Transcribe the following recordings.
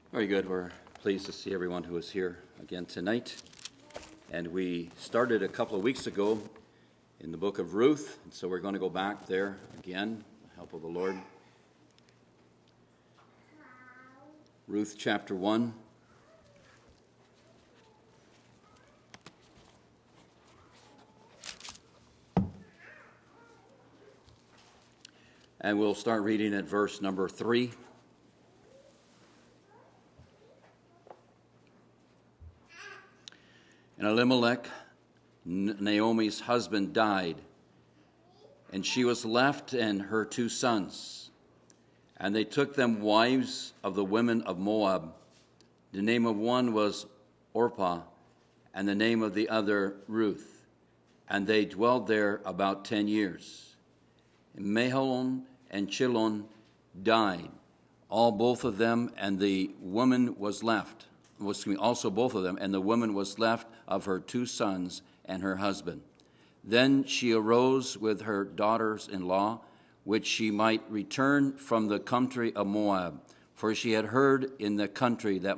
Very good. We're pleased to see everyone who is here again tonight. And we started a couple of weeks ago in the book of Ruth, and so we're going to go back there again, with the help of the Lord. Ruth chapter 1. And we'll start reading at verse number 3. And Elimelech, Naomi's husband, died, and she was left and her 2 sons. And they took them wives of the women of Moab. The name of one was Orpah, and the name of the other Ruth. And they dwelled there about 10 years. And Mahlon and Chilion died, both of them, and the woman was left. Also both of them, and the woman was left of her 2 sons and her husband. Then she arose with her daughters-in-law, which she might return from the country of Moab, for she had heard in the country that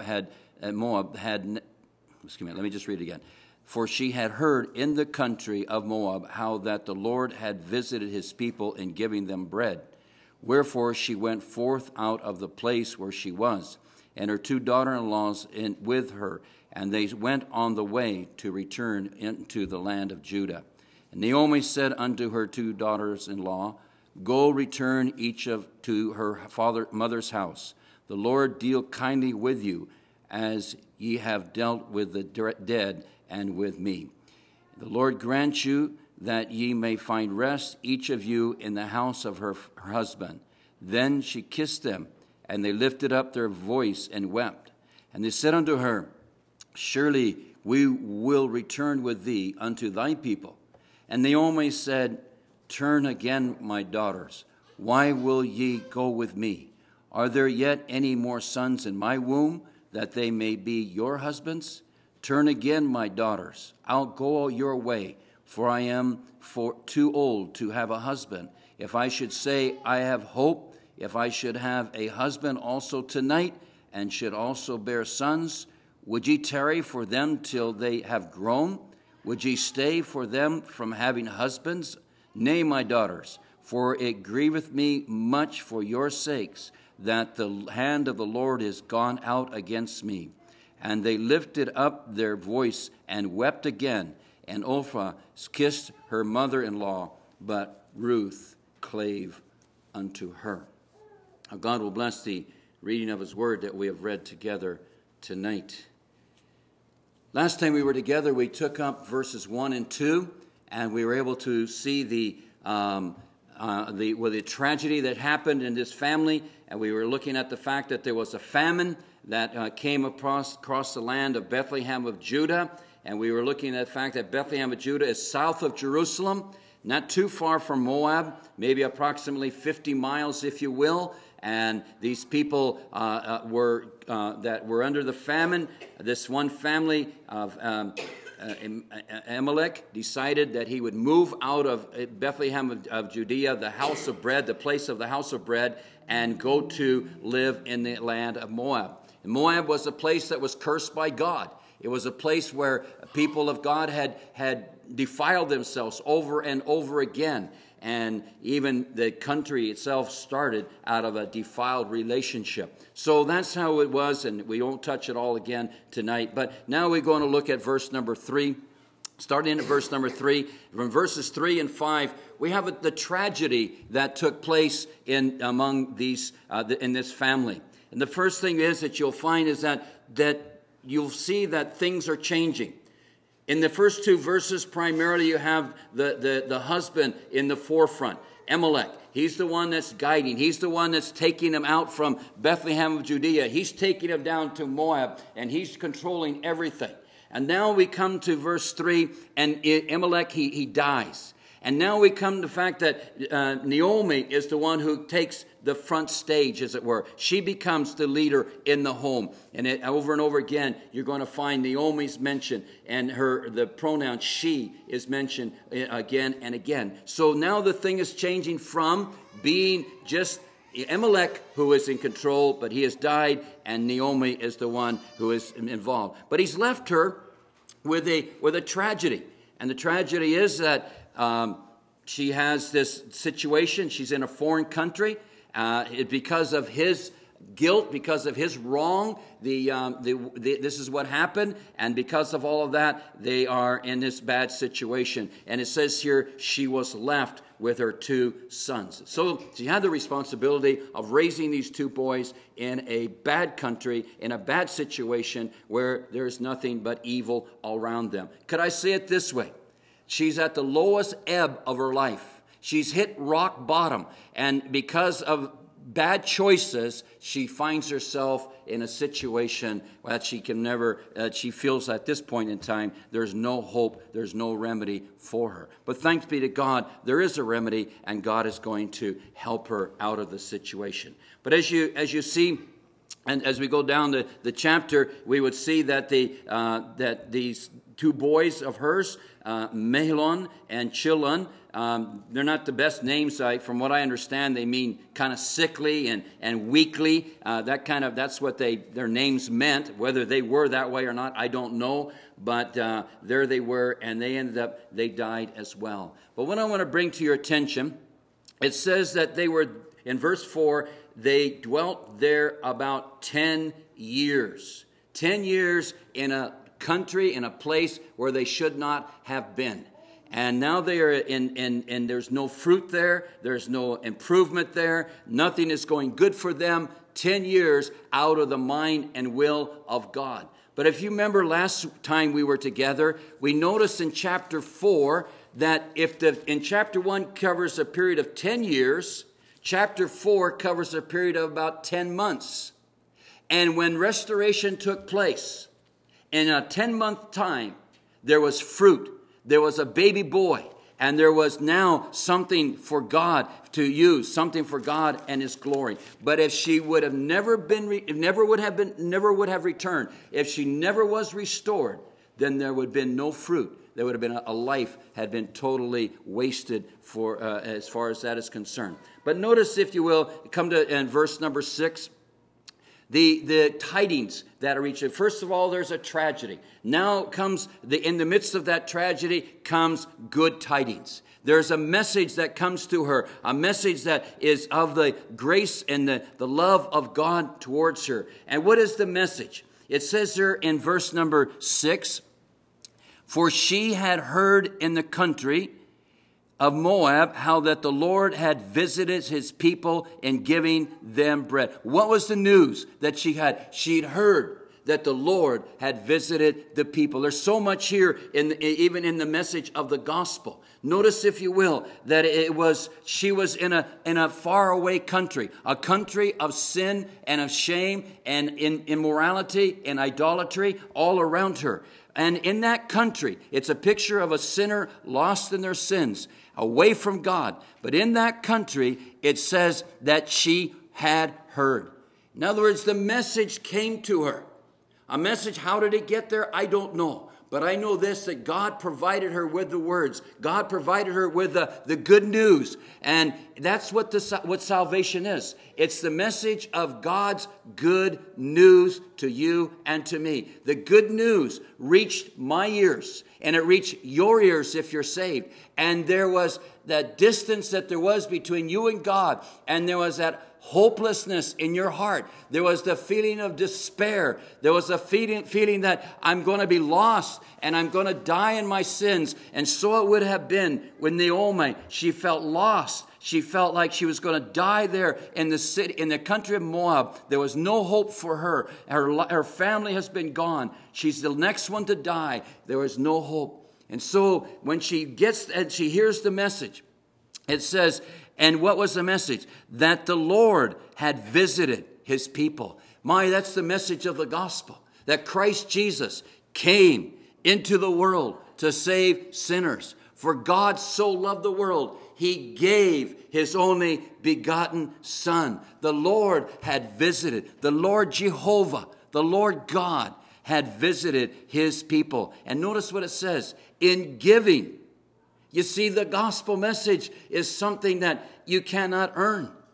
For she had heard in the country of Moab how that the Lord had visited his people in giving them bread. Wherefore she went forth out of the place where she was, and her 2 daughter-in-laws with her, and they went on the way to return into the land of Judah. And Naomi said unto her 2 daughters-in-law, Go, return each to her mother's house. The Lord deal kindly with you, as ye have dealt with the dead and with me. The Lord grant you that ye may find rest, each of you, in the house of her husband. Then she kissed them, and they lifted up their voice and wept. And they said unto her, Surely we will return with thee unto thy people. And Naomi said, Turn again, my daughters. Why will ye go with me? Are there yet any more sons in my womb, that they may be your husbands? Turn again, my daughters. I'll go your way, for I am too old to have a husband. If I should say, I have hope, if I should have a husband also tonight, and should also bear sons, would ye tarry for them till they have grown? Would ye stay for them from having husbands? Nay, my daughters, for it grieveth me much for your sakes, that the hand of the Lord is gone out against me. And they lifted up their voice and wept again. And Orpah kissed her mother-in-law, but Ruth clave unto her. Now God will bless the reading of his word that we have read together tonight. Last time we were together, we took up verses 1 and 2, and we were able to see the tragedy that happened in this family, and we were looking at the fact that there was a famine that came across the land of Bethlehem of Judah, and we were looking at the fact that Bethlehem of Judah is south of Jerusalem, not too far from Moab, maybe approximately 50 miles, if you will. And these people that were under the famine, this one family of Elimelech decided that he would move out of Bethlehem of Judea, the house of bread, the place of the house of bread, and go to live in the land of Moab. And Moab was a place that was cursed by God. It was a place where people of God had defiled themselves over and over again. And even the country itself started out of a defiled relationship. So that's how it was, and we won't touch it all again tonight. But now we're going to look at verse number 3. Starting at verse number 3, from verses 3 and 5, we have the tragedy that took place among these in this family. And the first thing is that you'll find is that you'll see that things are changing. In the first 2 verses, primarily you have the husband in the forefront, Elimelech. He's the one that's guiding. He's the one that's taking him out from Bethlehem of Judea. He's taking him down to Moab, and he's controlling everything. And now we come to verse 3, and Elimelech, he dies. And now we come to the fact that Naomi is the one who takes the front stage, as it were. She becomes the leader in the home. And over and over again, you're going to find Naomi's mentioned, and the pronoun she is mentioned again and again. So now the thing is changing from being just Elimelech who is in control, but he has died, and Naomi is the one who is involved. But he's left her with a tragedy. And the tragedy is that she has this situation. She's in a foreign country. Because of his guilt, because of his wrong, this is what happened. And because of all of that, they are in this bad situation. And it says here, she was left with her 2 sons. So she had the responsibility of raising these 2 boys in a bad country, in a bad situation where there's nothing but evil all around them. Could I say it this way? She's at the lowest ebb of her life. She's hit rock bottom. And because of bad choices, she finds herself in a situation that she can never, she feels at this point in time, there's no hope, there's no remedy for her. But thanks be to God, there is a remedy, and God is going to help her out of the situation. But as you see, and as we go down the chapter, we would see that that these 2 boys of hers, Mahlon and Chilion, they're not the best names. From what I understand, they mean kind of sickly and weakly. That's what their names meant. Whether they were that way or not, I don't know. But there they were, and they died as well. But what I want to bring to your attention, it says that they were, in verse 4, they dwelt there about 10 years. 10 years in a country, in a place where they should not have been. And now they are and there's no fruit there. There's no improvement there. Nothing is going good for them. 10 years out of the mind and will of God. But if you remember last time we were together, we noticed in chapter 4 that in chapter 1 covers a period of 10 years, chapter 4 covers a period of about 10 months. And when restoration took place, in a 10-month time, there was fruit. There was a baby boy, and there was now something for God to use, something for God and His glory. But if she would have never would have returned, if she never was restored, then there would have been no fruit. There would have been a life had been totally wasted for as far as that is concerned. But notice, if you will, come to in verse number 6. The tidings that are reached. First of all, there's a tragedy. Now comes, in the midst of that tragedy, comes good tidings. There's a message that comes to her, a message that is of the grace and the love of God towards her. And what is the message? It says there in verse number 6, for she had heard in the country of Moab how that the Lord had visited His people in giving them bread. What was the news that she had? She'd heard that the Lord had visited the people. There's so much here, even in the message of the gospel. Notice, if you will, that she was in a faraway country, a country of sin and of shame and immorality and idolatry all around her. And in that country, it's a picture of a sinner lost in their sins, away from God. But in that country, it says that she had heard. In other words, the message came to her. A message, how did it get there? I don't know. But I know this, that God provided her with the words. God provided her with the good news. And that's what salvation is. It's the message of God's good news to you and to me. The good news reached my ears, and it reached your ears if you're saved. And there was that distance that there was between you and God, and there was that hopelessness in your heart. There was the feeling of despair. There was a feeling that I'm going to be lost and I'm going to die in my sins. And so it would have been when Naomi, she felt lost. She felt like she was going to die there in the city, in the country of Moab. There was no hope for her. Her family has been gone. She's the next one to die. There was no hope. And so when she gets and she hears the message, it says, and what was the message? That the Lord had visited His people. That's the message of the gospel. That Christ Jesus came into the world to save sinners. For God so loved the world, He gave His only begotten Son. The Lord had visited. The Lord Jehovah, the Lord God, had visited His people. And notice what it says. In giving. You see, the gospel message is something that you cannot earn.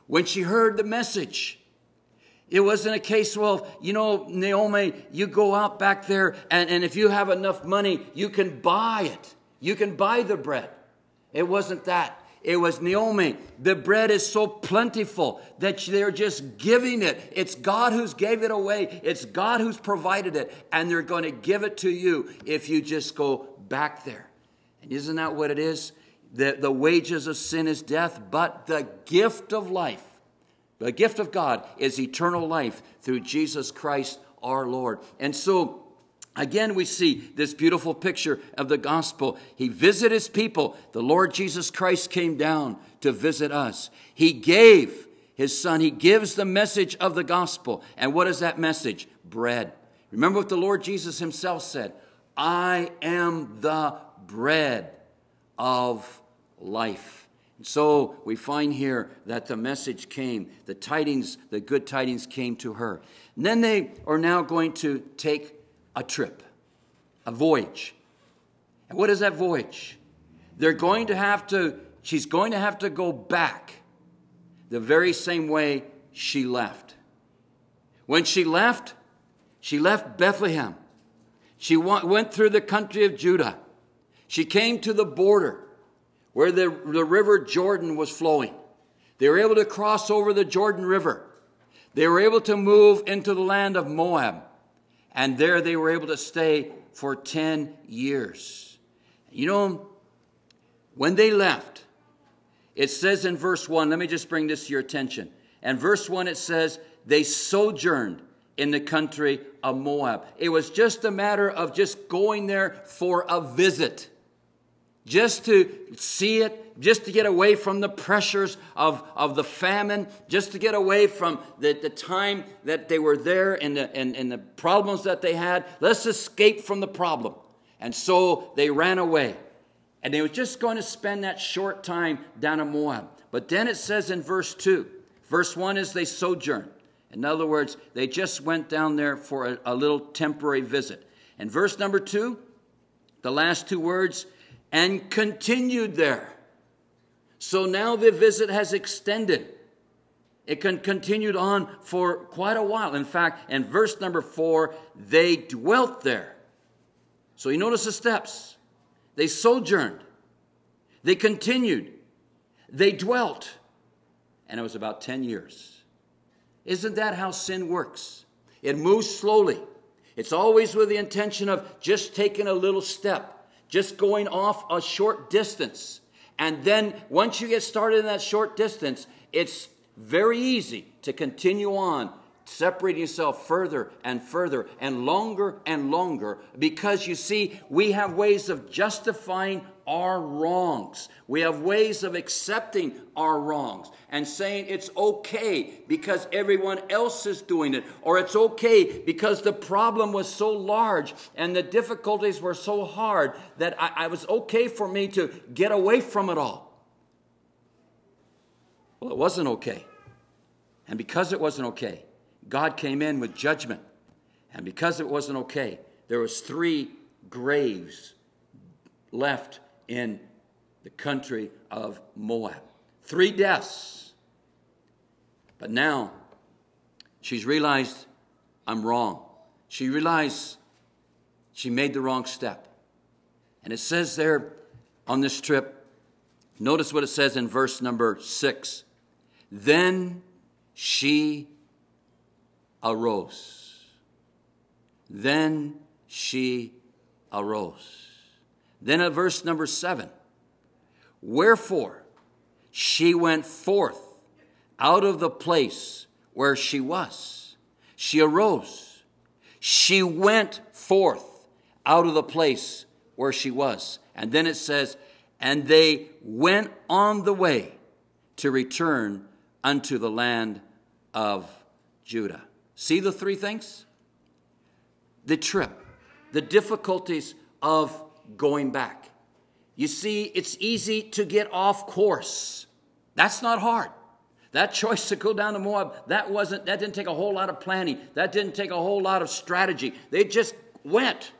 when she heard the message. It wasn't a case, well, you know, Naomi, you go out back there, and if you have enough money, you can buy it. You can buy the bread. It wasn't that. It was, Naomi, the bread is so plentiful that they're just giving it. It's God who's gave it away. It's God who's provided it. And they're going to give it to you if you just go back there. And isn't that what it is? The wages of sin is death, but the gift of life, the gift of God is eternal life through Jesus Christ our Lord. And so, again, we see this beautiful picture of the gospel. He visited his people. The Lord Jesus Christ came down to visit us. He gave his son. He gives the message of the gospel. And what is that message? Bread. Remember what the Lord Jesus himself said. I am the bread of life. And so we find here that the message came. The tidings, the good tidings came to her. And then they are now going to take a trip, a voyage. And what is that voyage? She's going to have to go back the very same way she left. When she left Bethlehem. She went through the country of Judah. She came to the border where the river Jordan was flowing. They were able to cross over the Jordan River. They were able to move into the land of Moab. And there they were able to stay for 10 years. You know, when they left, it says in verse 1, let me just bring this to your attention. And verse 1, it says, they sojourned in the country of Moab. It was just a matter of just going there for a visit. Just to see it, just to get away from the pressures of the famine, just to get away from the time that they were there and the problems that they had. Let's escape from the problem. And so they ran away. And they were just going to spend that short time down in Moab. But then it says in verse 2, verse 1 is they sojourned. In other words, they just went down there for a little temporary visit. And verse number 2, the last two words, and continued there. So now the visit has extended. It continued on for quite a while. In fact, in verse number 4, they dwelt there. So you notice the steps. They sojourned. They continued. They dwelt. And it was about 10 years. Isn't that how sin works? It moves slowly. It's always with the intention of just taking a little step. Just going off a short distance. And then once you get started in that short distance, it's very easy to continue on, separating yourself further and further and longer, because you see, we have ways of justifying our wrongs. We have ways of accepting our wrongs and saying it's okay because everyone else is doing it, or it's okay because the problem was so large and the difficulties were so hard that I was okay for me to get away from it all. Well, it wasn't okay. And because it wasn't okay, God came in with judgment. And because it wasn't okay, there was 3 graves left in the country of Moab. 3 deaths. But now, she's realized, I'm wrong. She realized she made the wrong step. And it says there on this trip, notice what it says in verse number 6. Then she arose. Then she arose. Then at verse number 7, wherefore she went forth out of the place where she was. She arose. She went forth out of the place where she was. And then it says, and they went on the way to return unto the land of Judah. See the 3 things? The trip, the difficulties of going back. You see, it's easy to get off course. That's not hard. That choice to go down to Moab, that didn't take a whole lot of planning. That didn't take a whole lot of strategy. They just went.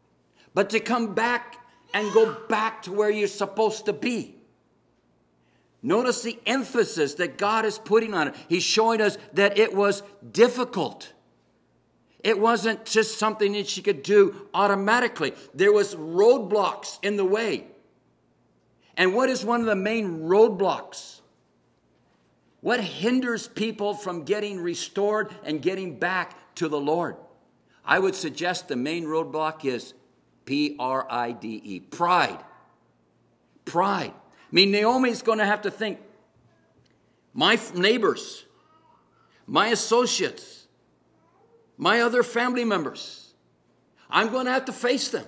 But to come back and go back to where you're supposed to be, Notice the emphasis that God is putting on it. He's showing us that it was difficult. It wasn't just something that she could do automatically. There was roadblocks in the way. And what is one of the main roadblocks? What hinders people from getting restored and getting back to the Lord? I would suggest the main roadblock is P-R-I-D-E. Pride. Pride. I mean, Naomi's going to have to think, my neighbors, my associates, my other family members, I'm going to have to face them.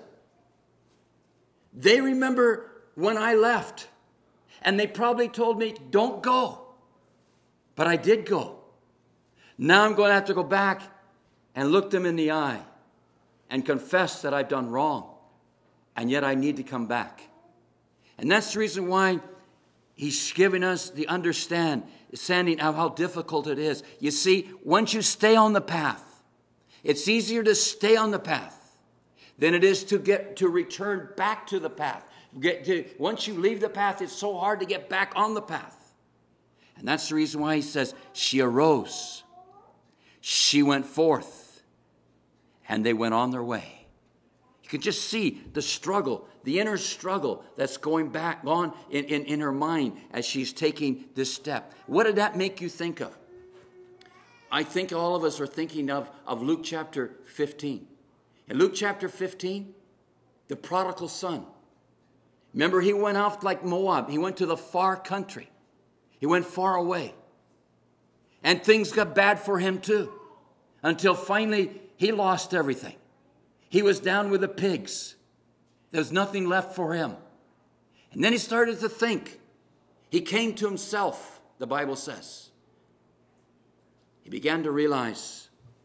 They remember when I left, and they probably told me, don't go. But I did go. Now I'm going to have to go back and look them in the eye and confess that I've done wrong, and yet I need to come back. And that's the reason why he's giving us the understanding of how difficult it is. You see, once you stay on the path, it's easier to stay on the path than it is to return back to the path. Once you leave the path, it's so hard to get back on the path. And that's the reason why he says, she arose, she went forth, and they went on their way. You can just see the struggle, the inner struggle that's going on in her mind as she's taking this step. What did that make you think of? I think all of us are thinking of Luke chapter 15. In Luke chapter 15, the prodigal son. Remember, he went off like Moab. He went to the far country. He went far away. And things got bad for him too. Until finally, he lost everything. He was down with the pigs. There was nothing left for him. And then he started to think. He came to himself, the Bible says. He began to realize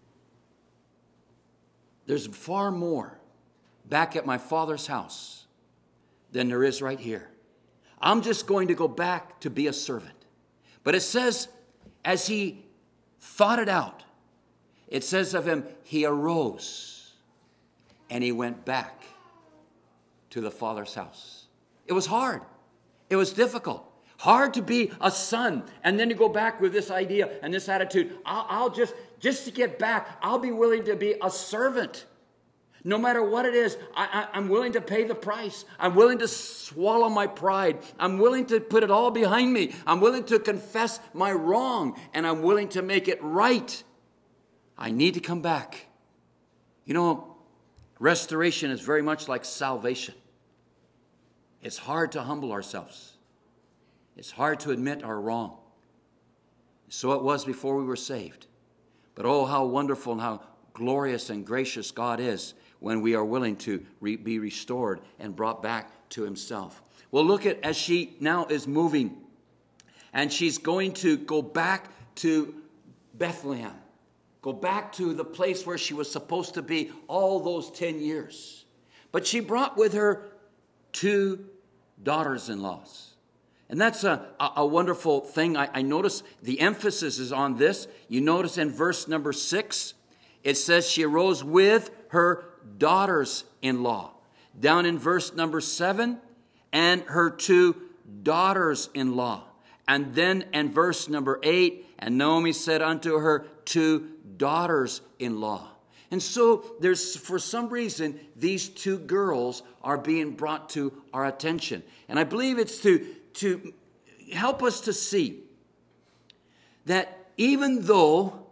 there's far more back at my Father's house than there is right here. I'm just going to go back to be a servant. But it says, as he thought it out, it says of him, he arose and he went back to the Father's house. It was hard. It was difficult. Hard to be a son and then to go back with this idea and this attitude. I'll just to get back, I'll be willing to be a servant. No matter what it is, I'm willing to pay the price. I'm willing to swallow my pride. I'm willing to put it all behind me. I'm willing to confess my wrong, and I'm willing to make it right. I need to come back. You know, restoration is very much like salvation. It's hard to humble ourselves. It's hard to admit our wrong. So it was before we were saved. But oh, how wonderful and how glorious and gracious God is when we are willing to be restored and brought back to himself. Well, look at as she now is moving, and she's going to go back to Bethlehem, go back to the place where she was supposed to be all those 10 years. But she brought with her 2 daughters-in-laws. And that's a wonderful thing. I notice the emphasis is on this. You notice in verse number 6, it says she arose with her daughters-in-law. Down in verse number 7, and her 2 daughters-in-law. And then in verse number 8, and Naomi said unto her 2 daughters-in-law. And so there's, for some reason, these 2 girls are being brought to our attention. And I believe it's to help us to see that even though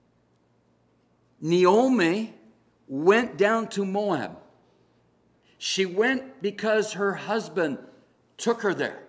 Naomi went down to Moab, she went because her husband took her there.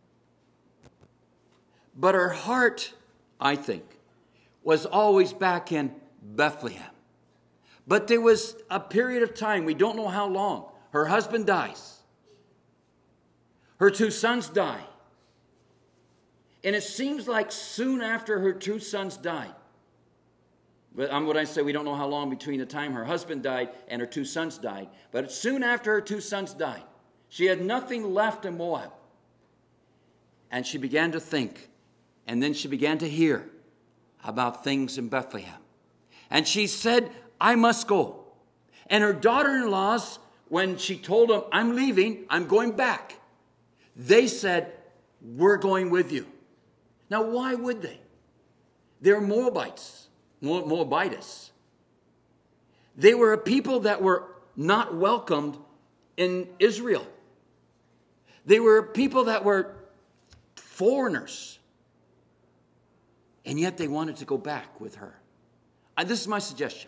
But her heart, I think, was always back in Bethlehem. But there was a period of time, we don't know how long, her husband dies. Her 2 sons die. And it seems like soon after her 2 sons died, but when I say we don't know how long between the time her husband died and her 2 sons died, but soon after her 2 sons died, she had nothing left in Moab. And she began to think, and then she began to hear about things in Bethlehem. And she said, I must go. And her daughter-in-laws, when she told them, I'm leaving, I'm going back, they said, we're going with you. Now, why would they? They're Moabites, Moabites. They were a people that were not welcomed in Israel. They were people that were foreigners. And yet they wanted to go back with her. This is my suggestion.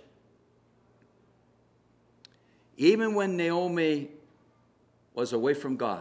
Even when Naomi was away from God,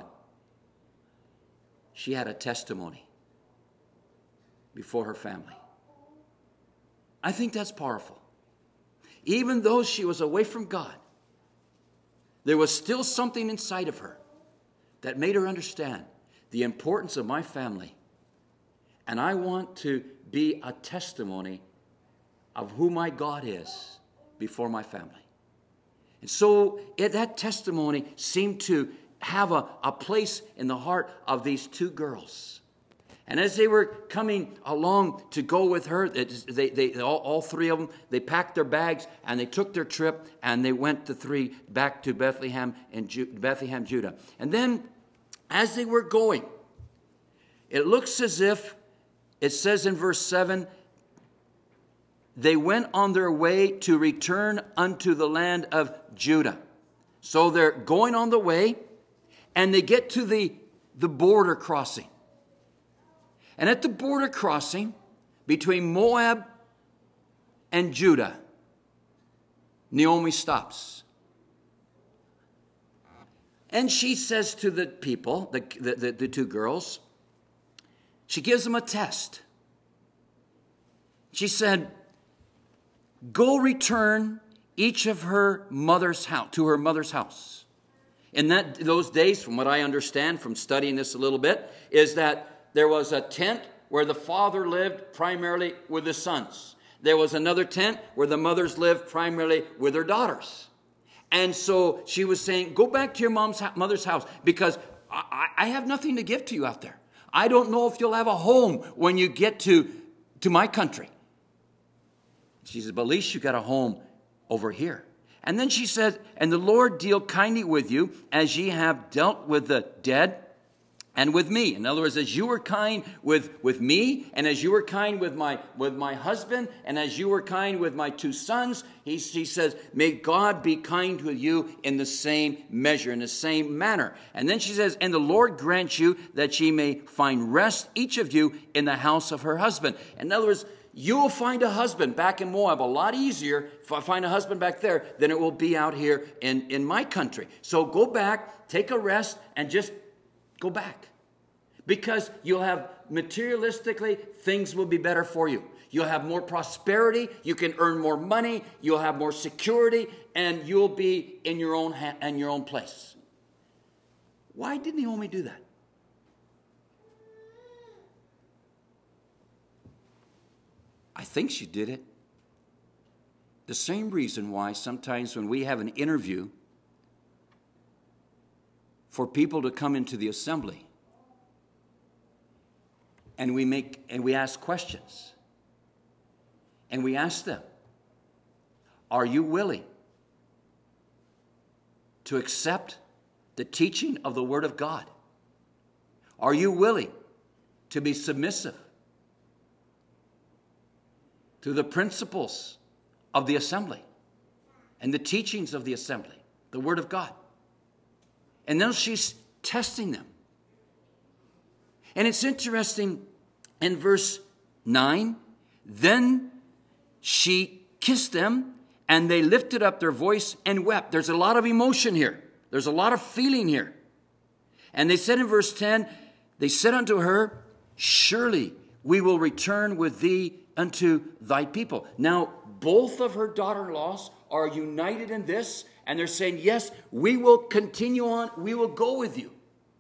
she had a testimony before her family. I think that's powerful. Even though she was away from God, there was still something inside of her that made her understand the importance of my family. And I want to be a testimony of who my God is before my family. And so that testimony seemed to have a place in the heart of these two girls. And as they were coming along to go with her, all three of them, they packed their bags and they took their trip and they went, the three, back to Bethlehem, Judah. And then as they were going, it looks as if, it says in verse 7, they went on their way to return unto the land of Judah. So they're going on the way and they get to the border crossing. And at the border crossing between Moab and Judah, Naomi stops. And she says to the people, the two girls, she gives them a test. She said, go return each of her mother's house to her mother's house. In those days, from what I understand from studying this a little bit, is that there was a tent where the father lived primarily with his sons. There was another tent where the mothers lived primarily with their daughters. And so she was saying, go back to your mother's house because I have nothing to give to you out there. I don't know if you'll have a home when you get to my country. She says, but at least you got a home over here. And then she said, and the Lord deal kindly with you as ye have dealt with the dead and with me. In other words, as you were kind with me, and as you were kind with my husband, and as you were kind with my two sons, he says, may God be kind with you in the same measure, in the same manner. And then she says, and the Lord grant you that ye may find rest, each of you, in the house of her husband. In other words, you will find a husband back in Moab a lot easier if I find a husband back there than it will be out here in my country. So go back, take a rest, and just go back. Because you'll have, materialistically, things will be better for you. You'll have more prosperity, you can earn more money, you'll have more security, and you'll be in your own place. Why did Naomi do that? I think she did it. The same reason why sometimes when we have an interview for people to come into the assembly, and we ask questions, and we ask them, are you willing to accept the teaching of the Word of God? Are you willing to be submissive to the principles of the assembly and the teachings of the assembly, the Word of God? And then she's testing them. And it's interesting in verse 9, then she kissed them and they lifted up their voice and wept. There's a lot of emotion here. There's a lot of feeling here. And they said in verse 10, they said unto her, surely we will return with thee unto thy people. Now, both of her daughter-in-laws are united in this, and they're saying, yes, we will continue on, we will go with you.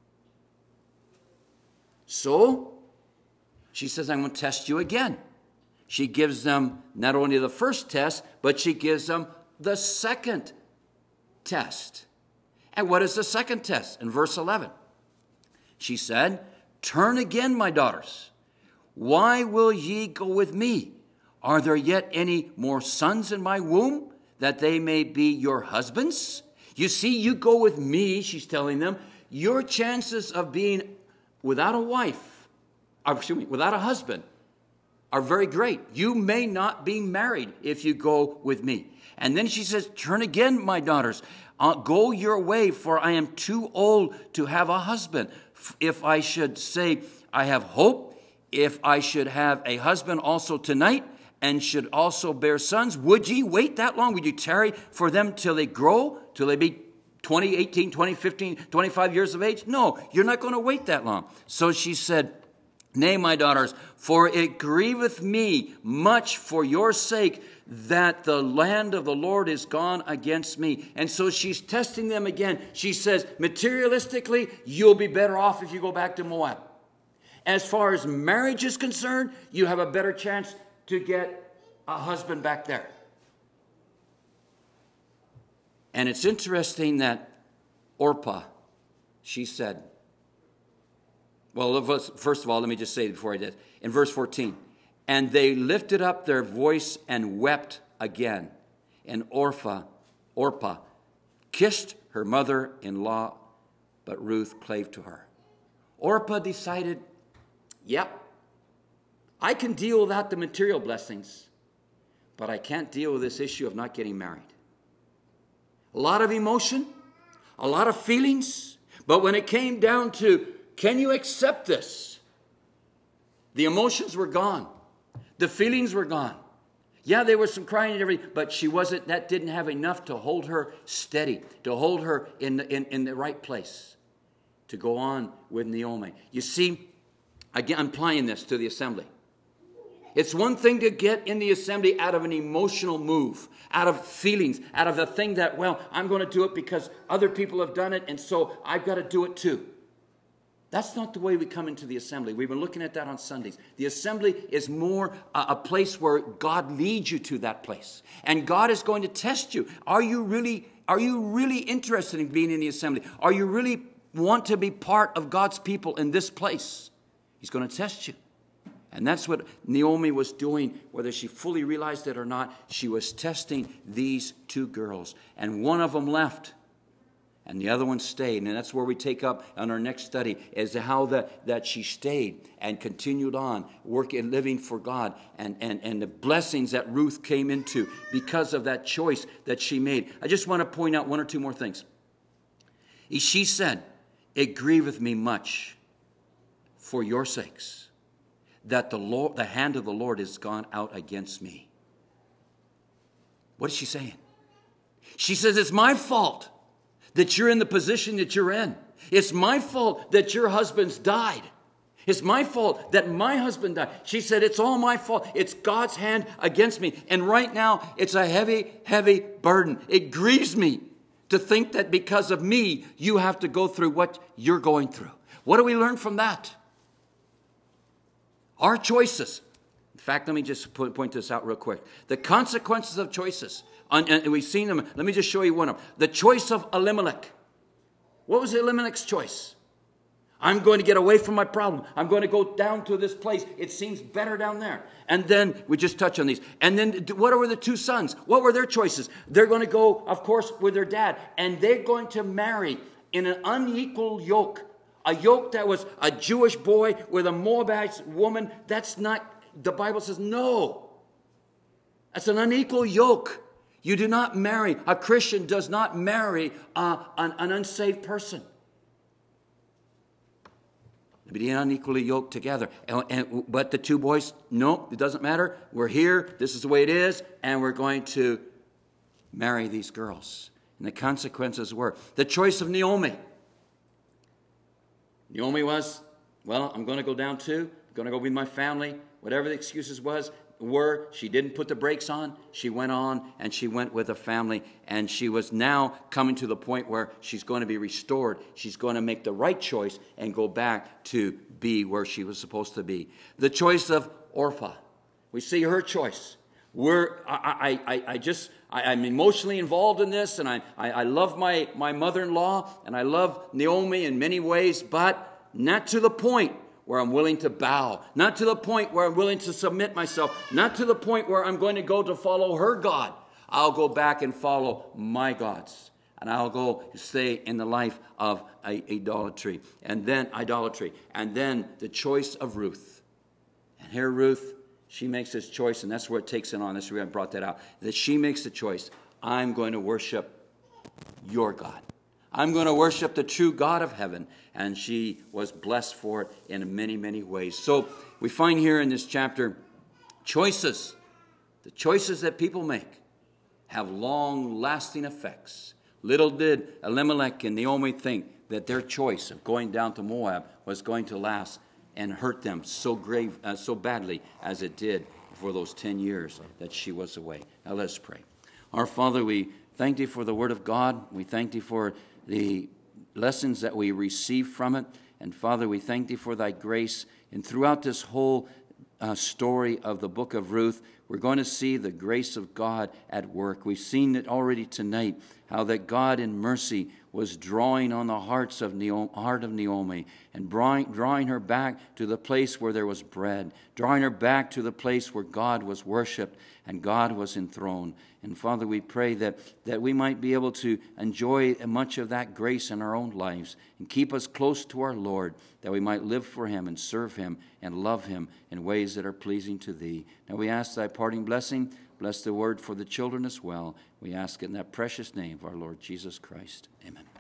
So, she says, I'm going to test you again. She gives them not only the first test, but she gives them the second test. And what is the second test? In verse 11, she said, turn again, my daughters. Why will ye go with me? Are there yet any more sons in my womb, that they may be your husbands? You see, you go with me, she's telling them, your chances of being without a wife, without a husband, are very great. You may not be married if you go with me. And then she says, turn again, my daughters. Go your way, for I am too old to have a husband. If I should say, I have hope, if I should have a husband also tonight, and should also bear sons, would ye wait that long? Would you tarry for them till they grow, till they be 20, 18, 20, 15, 25 years of age? No, you're not going to wait that long. So she said, nay, my daughters, for it grieveth me much for your sake that the land of the Lord is gone against me. And so she's testing them again. She says, materialistically, you'll be better off if you go back to Moab. As far as marriage is concerned, you have a better chance to get a husband back there. And it's interesting that Orpah, she said, well, first of all, let me just say it before I did. In verse 14, and they lifted up their voice and wept again. And Orpah kissed her mother-in-law, but Ruth clave to her. Orpah decided, yep, I can deal without the material blessings, but I can't deal with this issue of not getting married. A lot of emotion, a lot of feelings, but when it came down to, can you accept this? The emotions were gone. The feelings were gone. Yeah, there was some crying and everything, but that didn't have enough to hold her steady, to hold her in the right place, to go on with Naomi. You see, again, I'm applying this to the assembly. It's one thing to get in the assembly out of an emotional move, out of feelings, out of a thing that, well, I'm going to do it because other people have done it, and so I've got to do it too. That's not the way we come into the assembly. We've been looking at that on Sundays. The assembly is more a place where God leads you to that place. And God is going to test you. Are you really interested in being in the assembly? Are you really want to be part of God's people in this place? He's going to test you. And that's what Naomi was doing, whether she fully realized it or not. She was testing these two girls. And one of them left, and the other one stayed. And that's where we take up on our next study, as to how that she stayed and continued on, working, living for God, and the blessings that Ruth came into because of that choice that she made. I just want to point out one or two more things. She said, it grieveth me much for your sakes, that the hand of the Lord is gone out against me. What is she saying? She says, it's my fault that you're in the position that you're in. It's my fault that your husband's died. It's my fault that my husband died. She said, it's all my fault. It's God's hand against me. And right now, it's a heavy, heavy burden. It grieves me to think that because of me, you have to go through what you're going through. What do we learn from that? Our choices. In fact, let me just point this out real quick. The consequences of choices. And we've seen them. Let me just show you one of them. The choice of Elimelech. What was Elimelech's choice? I'm going to get away from my problem. I'm going to go down to this place. It seems better down there. And then we just touch on these. And then what were the two sons? What were their choices? They're going to go, of course, with their dad. And they're going to marry in an unequal yoke. A yoke that was a Jewish boy with a Moabite woman. That's not, the Bible says, no. That's an unequal yoke. You do not marry, a Christian does not marry an unsaved person. They be unequally yoked together. But the two boys, no, it doesn't matter. We're here, this is the way it is, and we're going to marry these girls. And the consequences were the choice of Naomi. Naomi was, well, I'm going to go down too. I'm going to go with my family. Whatever the excuses were, she didn't put the brakes on. She went on and she went with a family. And she was now coming to the point where she's going to be restored. She's going to make the right choice and go back to be where she was supposed to be. The choice of Orpah. We see her choice. I'm emotionally involved in this, and I love my mother-in-law, and I love Naomi in many ways, but not to the point where I'm willing to bow, not to the point where I'm willing to submit myself, not to the point where I'm going to go to follow her God. I'll go back and follow my gods. and I'll go stay in the life of idolatry. And then the choice of Ruth. And here Ruth, she makes this choice, and that's where it takes it on. That's where I brought that out. That she makes the choice. I'm going to worship your God. I'm going to worship the true God of heaven. And she was blessed for it in many, many ways. So we find here in this chapter, choices. The choices that people make have long-lasting effects. Little did Elimelech and Naomi think that their choice of going down to Moab was going to last and hurt them so badly as it did for those 10 years that she was away. Now let's pray. Our Father, we thank Thee for the Word of God. We thank Thee for the lessons that we receive from it. And Father, we thank Thee for Thy grace. And throughout this whole story of the book of Ruth, we're going to see the grace of God at work. We've seen it already tonight, how that God in mercy was drawing on the heart of Naomi and drawing her back to the place where there was bread, drawing her back to the place where God was worshipped and God was enthroned. And Father, we pray that we might be able to enjoy much of that grace in our own lives and keep us close to our Lord, that we might live for Him and serve Him and love Him in ways that are pleasing to Thee. Now we ask Thy parting blessing. Bless the word for the children as well. We ask it in that precious name of our Lord Jesus Christ. Amen.